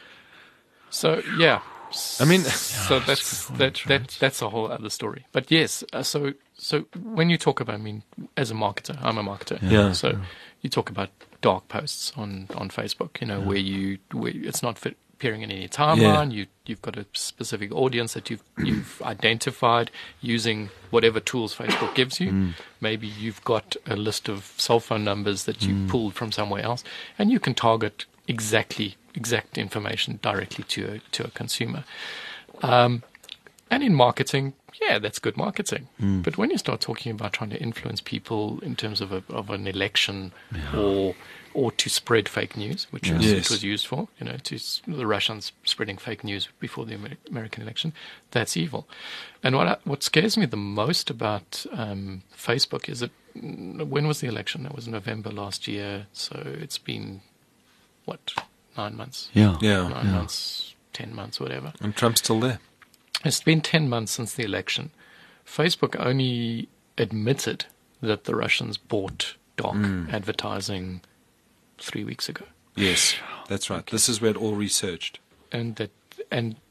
So yeah. I mean- so that's that, that that's a whole other story. But yes, uh, so so when you talk about, I mean, as a marketer, I'm a marketer. Yeah. So you talk about dark posts on, on Facebook, you know, where you where it's not fit, appearing in any timeline. You you've got a specific audience that you've you've identified using whatever tools Facebook gives you. Maybe you've got a list of cell phone numbers that you pulled from somewhere else, and you can target exactly exact information directly to a, to a consumer. Um, and in marketing, yeah, that's good marketing. But when you start talking about trying to influence people in terms of a, of an election, or or to spread fake news, which was, Yes. it was used for, you know, to s- the Russians spreading fake news before the Amer- American election, that's evil. And what I, what scares me the most about um, Facebook is that, mm, when was the election? It was November last year, so it's been, what, nine months? Yeah. Yeah. Nine months, ten months, whatever. And Trump's still there. It's been ten months since the election. Facebook only admitted that the Russians bought dark advertising three weeks ago. Yes, that's right. This is where it all researched. And that, and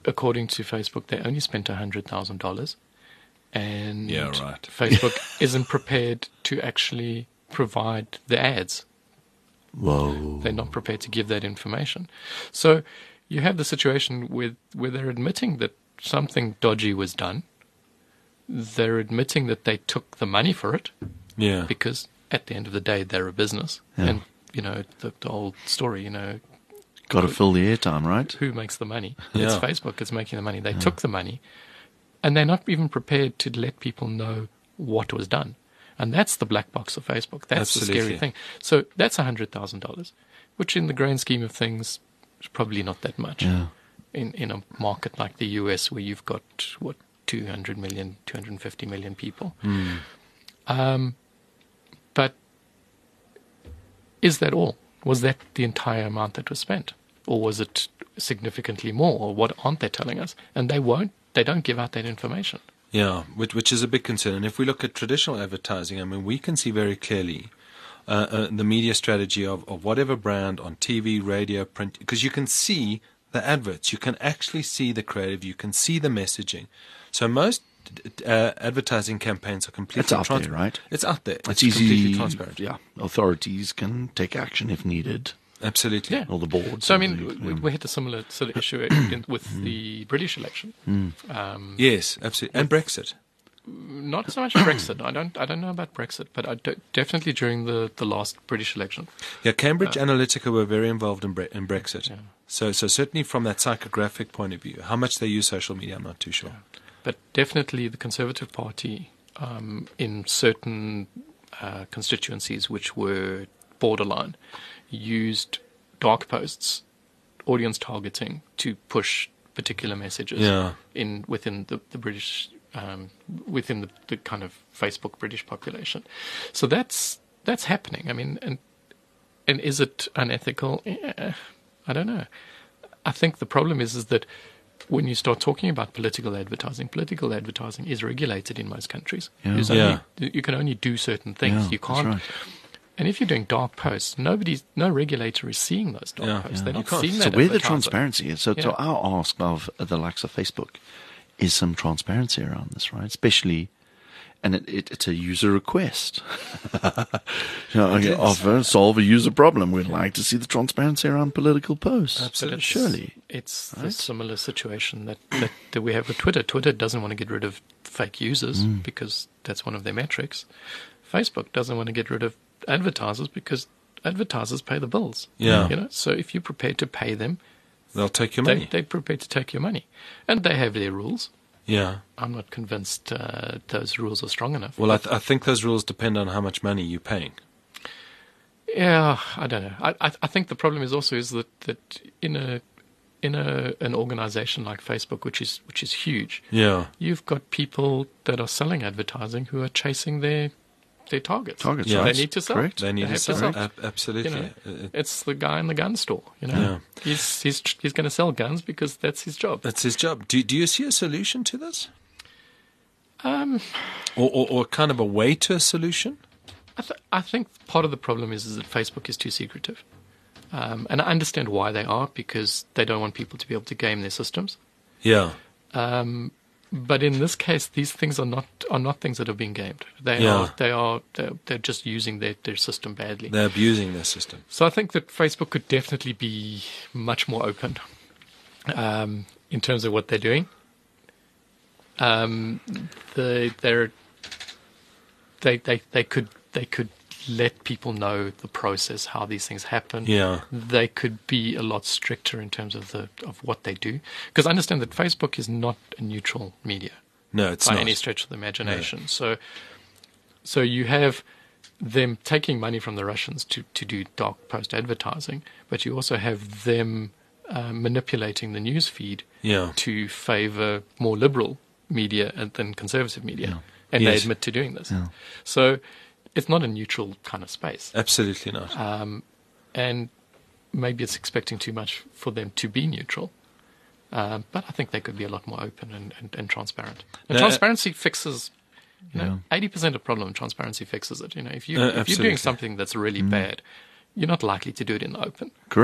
according to Facebook, they only spent one hundred thousand dollars. And Yeah, right. Facebook isn't prepared to actually provide the ads. Whoa. They're not prepared to give that information. So you have the situation with where they're admitting that something dodgy was done. They're admitting that they took the money for it Yeah. because at the end of the day, they're a business. Yeah. And, you know, the, the old story, you know, Got to fill the airtime, right? who makes the money? Yeah. It's Facebook that's making the money. They took the money, and they're not even prepared to let people know what was done. And that's the black box of Facebook. That's the Absolutely. scary thing. So that's one hundred thousand dollars, which in the grand scheme of things is probably not that much. Yeah. In, in a market like the U S where you've got, what, two hundred million, two hundred fifty million people. Mm. Um, but is that all? Was that the entire amount that was spent? Or was it significantly more? Or what aren't they telling us? And they won't, they don't give out that information. Yeah, which, which is a big concern. And if we look at traditional advertising, I mean, we can see very clearly uh, uh, the media strategy of, of whatever brand on T V, radio, print, because you can see the adverts. You can actually see the creative. You can see the messaging. So most uh, advertising campaigns are completely It's out there, transparent. right? It's out there. It's, It's easy. completely transparent. Yeah. Authorities can take action if needed. Absolutely. Yeah. Or the boards. So, I or mean, the- we, we had a similar sort of issue in, with the British election. Um, Yes, absolutely. And Brexit. Not so much Brexit. I don't. I don't know about Brexit, but I do, definitely during the, the last British election. Yeah, Cambridge Analytica were very involved in, Bre- in Brexit. Yeah. So, so certainly from that psychographic point of view, how much they use social media, I'm not too sure. But definitely the Conservative Party um, in certain uh, constituencies which were borderline used dark posts, audience targeting to push particular messages Yeah. in within the, the British um, within the, the kind of Facebook British population. So that's that's happening. I mean, and and is it unethical? Eh, I don't know. I think the problem is is that when you start talking about political advertising, political advertising is regulated in most countries. Yeah. There's Yeah. only, you can only do certain things. Yeah, you that's can't. right. And if you're doing dark posts, nobody's, no regulator is seeing those dark Yeah, posts. yeah. They're You not can't. seeing So that. where the advertiser. transparency is. So, so Yeah. our ask of the likes of Facebook is some transparency around this, right? Especially, and it, it, it's a user request. you know, okay, offer, solve a user problem. We'd like to see the transparency around political posts. Absolutely. It's- Surely. It's a Right? similar situation that, that, that we have with Twitter. Twitter doesn't want to get rid of fake users Mm. because that's one of their metrics. Facebook doesn't want to get rid of advertisers because advertisers pay the bills. Yeah. You know, so if you're prepared to pay them, They'll take your they, money. they're prepared to take your money. And they have their rules. Yeah. I'm not convinced uh, those rules are strong enough. Well, I, th- I think those rules depend on how much money you're paying. Yeah, I don't know. I, I I think the problem is also is that, that in a in a an organization like Facebook, which is which is huge, Yeah. you've got people that are selling advertising who are chasing their their targets. Targets, Yeah. right? They need to sell. Correct. They need They to have to sell. sell. Ab- absolutely. You know, Uh, uh, It's the guy in the gun store. You know, Yeah. he's he's he's going to sell guns because that's his job. That's his job. Do, do you see a solution to this? Um, Or, or, or kind of a way to a solution? I, th- I think part of the problem is, is that Facebook is too secretive. Um, and I understand why they are, because they don't want people to be able to game their systems. Yeah. Um, but in this case, these things are not are not things that are being gamed. They Yeah. are they are they're, they're just using their, their system badly. They're abusing their system. So I think that Facebook could definitely be much more open um, in terms of what they're doing. Um, they they're, they they they could they could let people know the process, how these things happen. Yeah. They could be a lot stricter in terms of the of what they do, because I understand that Facebook is not a neutral media No, it's by not. any stretch of the imagination. So, so you have them taking money from the Russians to, to do dark post advertising, but you also have them uh, manipulating the news feed Yeah. to favour more liberal media than conservative media, Yeah. and Yes. they admit to doing this. Yeah. So it's not a neutral kind of space, Absolutely not. um, and maybe it's expecting too much for them to be neutral. Um, but I think they could be a lot more open and, and, and transparent. And No, transparency fixes, you know, Yeah. eighty percent of problem. Transparency fixes it. You know, if you Uh, if you're absolutely. doing something that's really bad, you're not likely to do it in the open. Correct.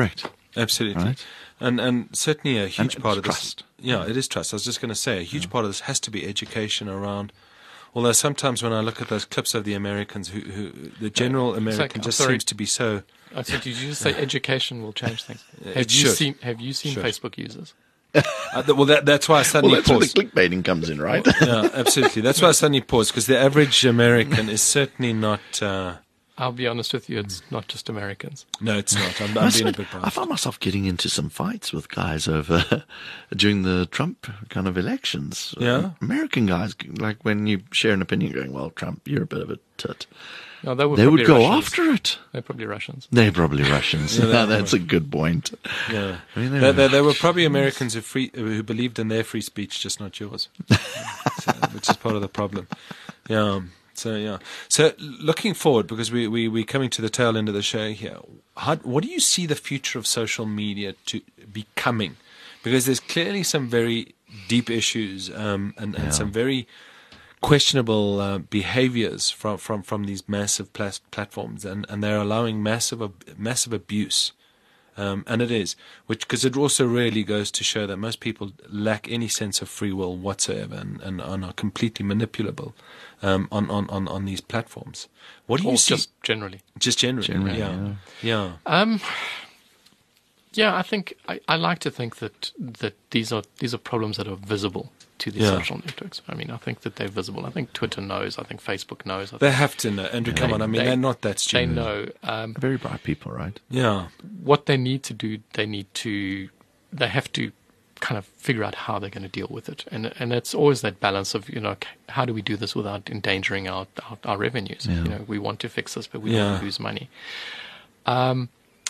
Absolutely. Right. And and certainly a huge And part it's of trust. this. Yeah, it is trust. I was just going to say a huge part of this has to be education around. Although sometimes when I look at those clips of the Americans, who, who the general American like, just sorry. seems to be so. I said, did you just say education will change things? It Have you should. seen Have you seen Should. Facebook users? Uh, th- well, that, that's why I Well, suddenly that's where the paused. clickbaiting comes in, right? Yeah, absolutely. That's why I suddenly paused because the average American is certainly not. Uh, I'll be honest with you, it's not just Americans. no, it's not. I'm, I I'm said- being a bit I biased. found myself getting into some fights with guys over during the Trump kind of elections. Yeah? American guys, like when you share an opinion, going, "Well, Trump, you're a bit of a tit." No, they, were They would probably go Russians. after it. They're probably Russians. They're probably Russians. Yeah, they That's a good point. Yeah, I mean, they, they're- they, they were probably Americans who free who believed in their free speech, just not yours, so, which is part of the problem. Yeah. So yeah. So looking forward, because we we we're coming to the tail end of the show here. How, what do you see the future of social media to becoming? Because there's clearly some very deep issues um, and, and Yeah. some very questionable uh, behaviors from, from, from these massive plas- platforms, and, and they're allowing massive ab- massive abuse. Um, and it is, which because it also really goes to show that most people lack any sense of free will whatsoever, and, and, and are completely manipulable um, on, on, on, on these platforms. What do you Or see? just generally. Just generally, Generally, yeah, yeah, Um, yeah, I think I, I like to think that that these are these are problems that are visible to these Yeah. social networks. I mean, I think that they're visible. I think Twitter knows. I think Facebook knows. I They think have to know. Andrew, come They- on. I mean, they- they, are not that they stupid. know. Um, Very bright people, right? Yeah, what they need to do, they need to, they have to kind of figure out how they're going to deal with it. And and it's always that balance of, you know, okay, how do we do this without endangering our our, our revenues? Yeah. You know, we want to fix this, but we Yeah. don't want to lose money. Um,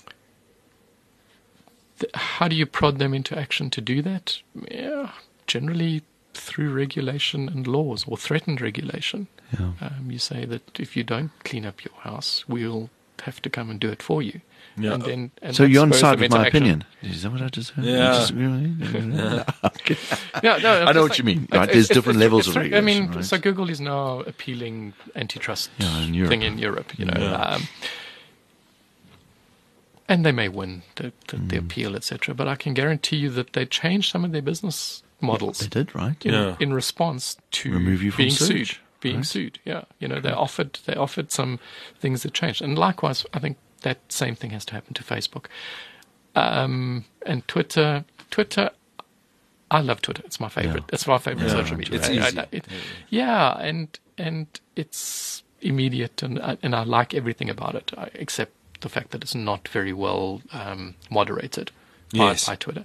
th- how do you prod them into action to do that? Yeah, generally through regulation and laws, or threatened regulation. Yeah. Um, you say that if you don't clean up your house, we'll have to come and do it for you. Yeah. And then, and So that you're on spurs side them with into my action. opinion. Is that what I just heard? Yeah. You disagree with me? No. Okay. Yeah, no, I'm I know just what you like- mean, it's- right? it's- There's it's- different it's- levels it's of right. I mean, regulation, right? so Google is now appealing antitrust Yeah, in Europe. thing in Europe, you know, Yeah. um, and they may win the, the, Mm. the appeal, et cetera. But I can guarantee you that they changed some of their business models They did, right? in, Yeah. in response to Remove you from being search, sued. Being right? sued, yeah. You know, they offered they offered some things that changed, and likewise, I think that same thing has to happen to Facebook, um, and Twitter. Twitter, I love Twitter. It's my favorite. Yeah. It's my favorite Yeah, social media. it's I- I- easy. it- yeah, and and it's immediate, and I- and I like everything about it, I- except the fact that it's not very well um, moderated by, Yes. by Twitter.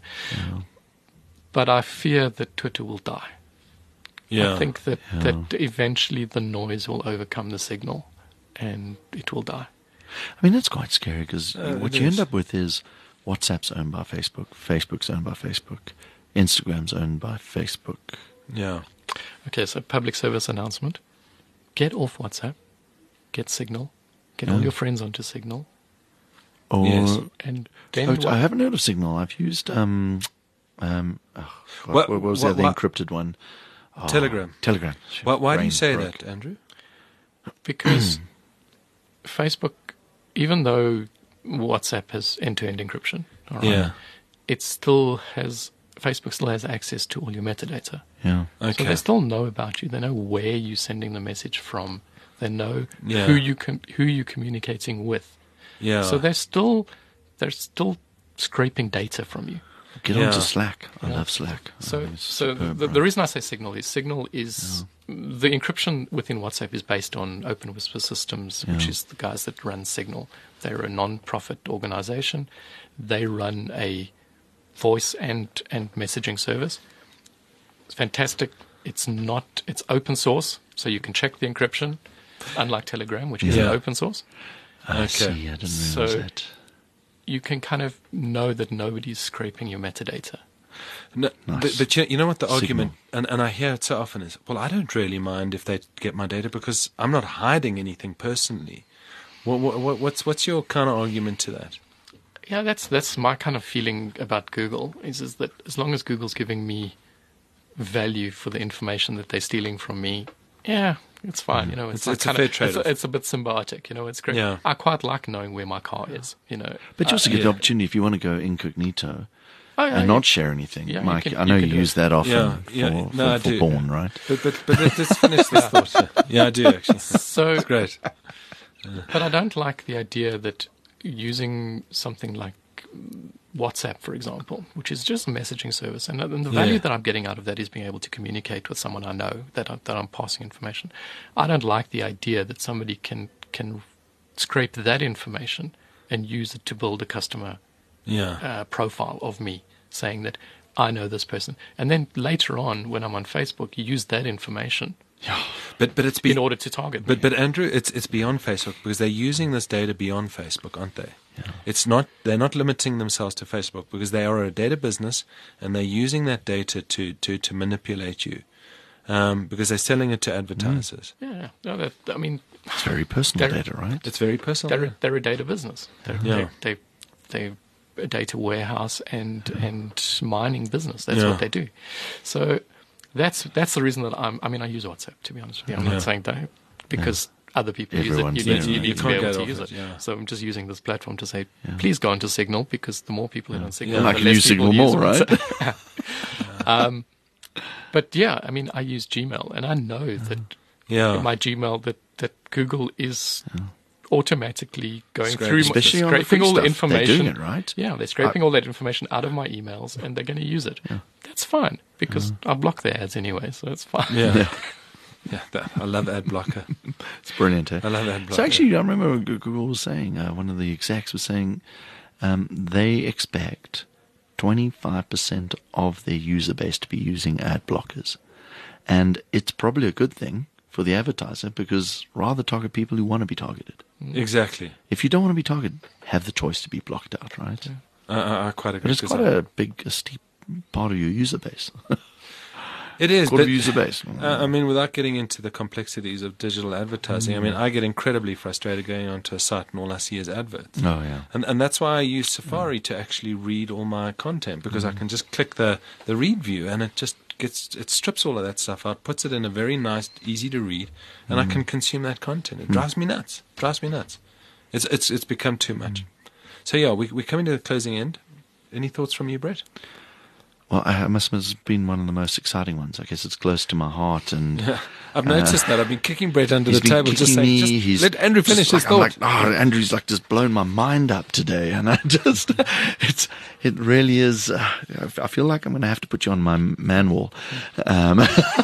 But I fear that Twitter will die. yeah. I think that, Yeah. that eventually the noise will overcome the signal and it will die. I mean, that's quite scary because Uh, what it you is. end up with is WhatsApp's owned by Facebook, Facebook's owned by Facebook, Instagram's owned by Facebook. yeah. Okay, so public service announcement. Get off WhatsApp. Get Signal. Get all Yeah. your friends onto Signal. Or Yes. And then Oh, what- I haven't heard of Signal. I've used um, um, oh, what, What- what was what- the other what- encrypted one? Oh, Telegram. Telegram. Why, why do you Brain say broke. that, Andrew? because Facebook, even though WhatsApp has end-to-end encryption, all right, Yeah. it still has, Facebook still has access to all your metadata. Yeah. So Okay. they still know about you. They know where you're sending the message from. They know Yeah. who you com- who you're communicating with. Yeah. So they're still they're still scraping data from you. Get Yeah. onto Slack. I Yeah. love Slack. So Oh, it's so superb, the, right? the reason I say Signal is Signal is the encryption within WhatsApp is based on Open Whisper Systems, which Yeah. is the guys that run Signal. They're a non-profit organization. They run a voice and and messaging service. It's fantastic. It's not. It's open source, so you can check the encryption. Unlike Telegram, which is Yeah. open source, I Okay. see. I didn't So- realize that. you can kind of know that nobody's scraping your metadata. No, Nice. but, but you, you know what the Signal. argument, and, and I hear it so often is, well, I don't really mind if they get my data because I'm not hiding anything personally. What, what, what's what's your kind of argument to that? Yeah, that's that's my kind of feeling about Google. Is is that as long as Google's giving me value for the information that they're stealing from me, yeah, it's fine. You know, it's, It's- like it's a kind fair of, it's, trade-off. it's a bit symbiotic. You know, it's great. Yeah. I quite like knowing where my car is. You know, But you also Uh, get yeah. the opportunity if you want to go incognito oh, yeah, and yeah. not share anything. Yeah, you Mike, can- I know you you, can do use it. that often Yeah, for, yeah, for, no, I for do. porn, right? But but but let- let's finish this thought. Yeah, I do actually. So, It's great. but I don't like the idea that using something like WhatsApp, for example, which is just a messaging service, and, and the value Yeah. that I'm getting out of that is being able to communicate with someone I know, that I, that I'm passing information. I don't like the idea that somebody can can scrape that information and use it to build a customer Yeah. uh, profile of me, saying that I know this person, and then later on when I'm on Facebook, you use that information But but it's in be, order to target me. but but Andrew, it's it's beyond Facebook because they're using this data beyond Facebook, aren't they? Yeah. It's not they're not limiting themselves to Facebook because they are a data business and they're using that data to to, to manipulate you. Um, because they're selling it to advertisers. yeah, no, that, I mean, It's very personal They're- data, right? It's very personal. they're a, they're a data business. They're, Yeah. they they they a data warehouse and and mining business. That's Yeah. what they do. So that's that's the reason that I'm. I mean, I use WhatsApp, to be honest with you. I'm Yeah. not saying don't because other people Everyone's use it. You need, using you it. need You to be can't able get to off use it, it. yeah. So I'm just using this platform to say, Yeah. please go onto Signal because the more people are on Signal, Yeah. I the can less use people Signal use more, right? WhatsApp. um, but yeah, I mean, I use Gmail, and I know that Yeah. my Gmail that, that Google is automatically going Scrape- through, my- Especially on the scraping free all the stuff. information. They're doing it, right? Yeah, they're scraping all that information out of my emails, and they're going to use it. That's fine because I block their ads anyway, so it's fine. Yeah. Yeah. Yeah, that, I love ad blocker. It's brilliant, eh? I love ad blocker. So actually, I remember what Google was saying, uh, one of the execs was saying um, they expect twenty-five percent of their user base to be using ad blockers. And it's probably a good thing for the advertiser because rather target people who want to be targeted. Exactly. If you don't want to be targeted, have the choice to be blocked out, right? I, I, I quite agree. But it's 'cause quite I- a big, a steep part of your user base. It is, Quarter but of user base. uh, I mean, without getting into the complexities of digital advertising, I mean, Mm. I get incredibly frustrated going onto a site and all I see is adverts. Oh, yeah. And and that's why I use Safari to actually read all my content because I can just click the, the read view and it just gets it strips all of that stuff out, puts it in a very nice, easy to read, and I can consume that content. It drives me nuts. Drives me nuts. It's it's it's become too much. So yeah, we we're coming to the closing end. Any thoughts from you, Brett? Well, I must have been one of the most exciting ones. I guess it's close to my heart. And Yeah, I've noticed that. I've been kicking Brett under he's the been table, just kicking saying, me. just He's let Andrew finish just his like, thought. I'm like, oh, Andrew's like just blown my mind up today, and I just, it's, it really is. Uh, I feel like I'm going to have to put you on my man wall. Um,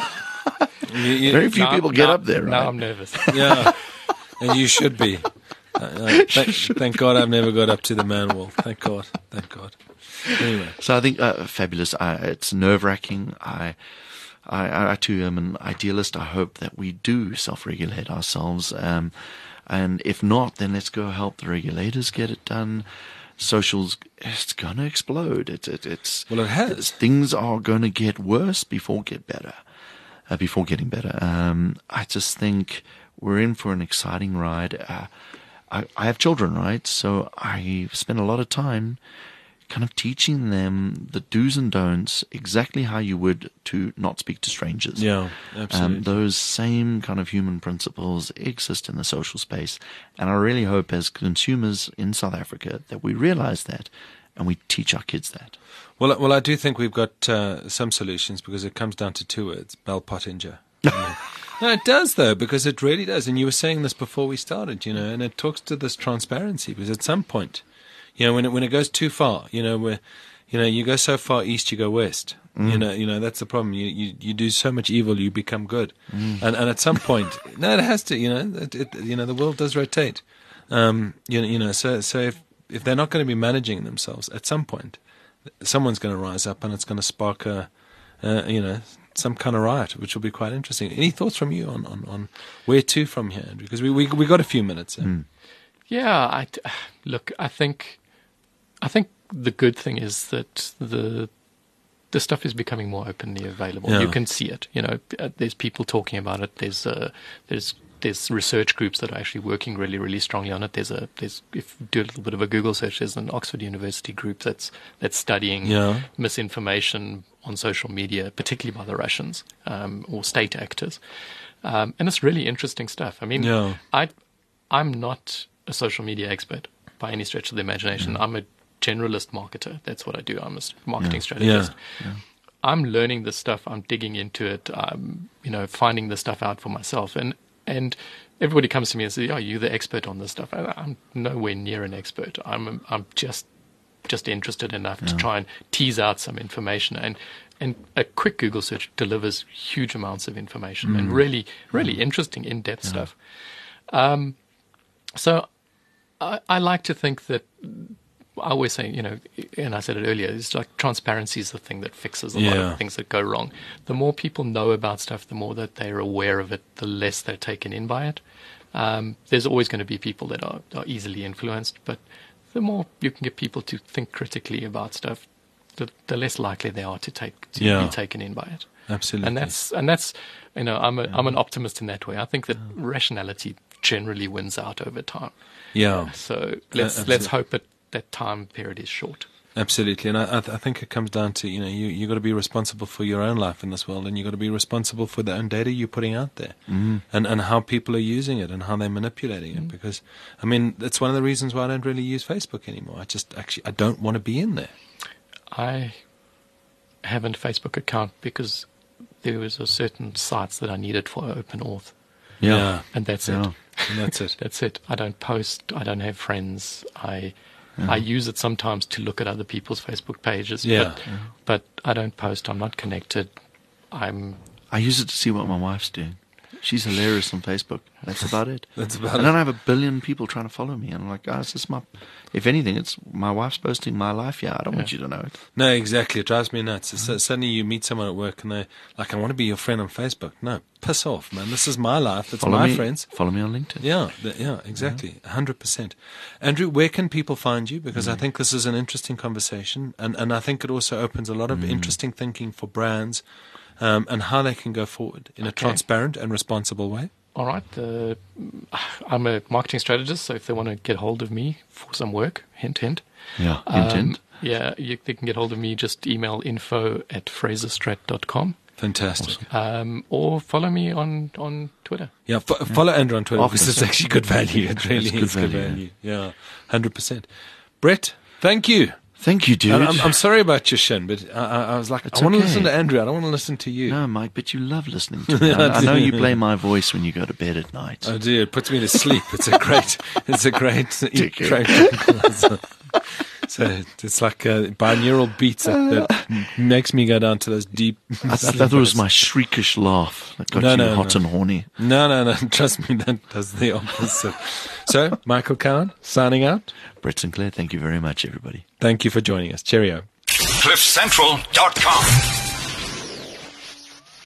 You- you- very few Now- people get now- up there, Now right? I'm nervous. Yeah, and you should be. Uh, uh, thank, thank God I've never got up to the man wall. Thank God. Thank God. Anyway, So I think uh, fabulous. I, it's nerve wracking. I, I, I too am an idealist. I hope that we do self-regulate ourselves. Um, and if not, then let's go help the regulators get it done. Socials, it's going to explode. It's, it, it's well, it has. things are going to get worse before get better. Uh, before getting better. Um, I just think we're in for an exciting ride. Uh, I, I have children, right? So I spend a lot of time kind of teaching them the do's and don'ts, exactly how you would to not speak to strangers. Yeah, absolutely. Um, those same kind of human principles exist in the social space. And I really hope as consumers in South Africa that we realize that and we teach our kids that. Well, well, I do think we've got uh, some solutions because it comes down to two words: Bell Pottinger. Yeah. No, it does though, because it really does. And you were saying this before we started, you know, and it talks to this transparency because at some point, you know, when it when it goes too far, you know, where, you know, you go so far east, you go west. Mm. You know, you know that's the problem. You you you do so much evil, you become good, mm. and and at some point, no, it has to. You know, it, it, you know, the world does rotate. Um, you know, you know, so so if if they're not going to be managing themselves, at some point, someone's going to rise up and it's going to spark a, uh, you know, some kind of riot, which will be quite interesting. Any thoughts from you on, on, on where to from here, Andrew? Because we, we we got a few minutes. Yeah, Mm. Yeah, I look. I think, I think the good thing is that the the stuff is becoming more openly available. Yeah. You can see it. You know, uh, there's people talking about it. There's uh, there's there's research groups that are actually working really, really strongly on it. There's a there's if you do a little bit of a Google search, there's an Oxford University group that's that's studying Yeah. misinformation on social media, particularly by the Russians um, or state actors, um, and it's really interesting stuff. I mean, Yeah. I I'm not a social media expert by any stretch of the imagination. I'm a generalist marketer. That's what I do. I'm a s- marketing strategist. Yeah. I'm learning this stuff. I'm digging into it. I'm, you know, finding the stuff out for myself. And and everybody comes to me and says, "Oh, you're the expert on this stuff." I, I'm nowhere near an expert. I'm I'm just just interested enough to try and tease out some information. And and a quick Google search delivers huge amounts of information and really really interesting in-depth stuff. Um, so I, I like to think that. I always say, you know, and I said it earlier, it's like transparency is the thing that fixes a lot Yeah. of things that go wrong. The more people know about stuff, the more that they're aware of it, the less they're taken in by it. Um, there's always going to be people that are, are easily influenced, but the more you can get people to think critically about stuff, the, the less likely they are to take to Yeah. be taken in by it. Absolutely. And that's and that's you know, I'm a I'm an optimist in that way. I think that rationality generally wins out over time. yeah. So let's Uh, let's hope that that time period is short. Absolutely, and I, I, th- I think it comes down to you know you you got to be responsible for your own life in this world, and you got to be responsible for the own data you're putting out there, mm. and and how people are using it and how they're manipulating it. Because I mean, that's one of the reasons why I don't really use Facebook anymore. I just actually I don't want to be in there. I have a Facebook account because there was a certain sites that I needed for OpenAuth, Yeah, and that's Yeah. it. and that's it. That's it. I don't post. I don't have friends. I I use it sometimes to look at other people's Facebook pages. Yeah. But, but I don't post. I'm not connected. I'm. I use it to see what my wife's doing. She's hilarious on Facebook. That's about it. That's about and it. then I have a billion people trying to follow me. And I'm like, guys, this is my. If anything, it's my wife's posting my life. Yeah, I don't want you to know it. No, exactly. It drives me nuts. So, suddenly you meet someone at work and they're like, I want to be your friend on Facebook. No, piss off, man. This is my life. It's Follow my me, friends. Follow me on LinkedIn. Yeah, th- yeah, exactly. one hundred percent. Andrew, where can people find you? Because I think this is an interesting conversation. And, and I think it also opens a lot of interesting thinking for brands um, and how they can go forward in a Okay. transparent and responsible way. All right. Uh, I'm a marketing strategist, so if they want to get hold of me for some work, hint, hint. Yeah, Um, intent. yeah, you, they can get hold of me. Just email info at fraserstrat dot com. Fantastic. Um, or follow me on, on Twitter. Yeah, fo- follow Andrew on Twitter because Often. it's actually good value. It really It's good is good value, value. Yeah, one hundred percent. Brett, thank you. Thank you, dude. And I'm, I'm sorry about your shin, but I, I, I was like, It's I want to okay. listen to Andrew. I don't want to listen to you. No, Mike, but you love listening to me. I, I know you play my voice when you go to bed at night. I do. It puts me to sleep. It's a great, it's a great, Dickhead. great. So it's like a binaural beat that, that makes me go down to those deep. I, I thought it was my shriekish laugh that got No, you no, hot no. and horny. No, no, no. Trust me, that does the opposite. So, Michael Cowan, signing out. Brett Sinclair, thank you very much, everybody. Thank you for joining us. Cheerio. cliff central dot com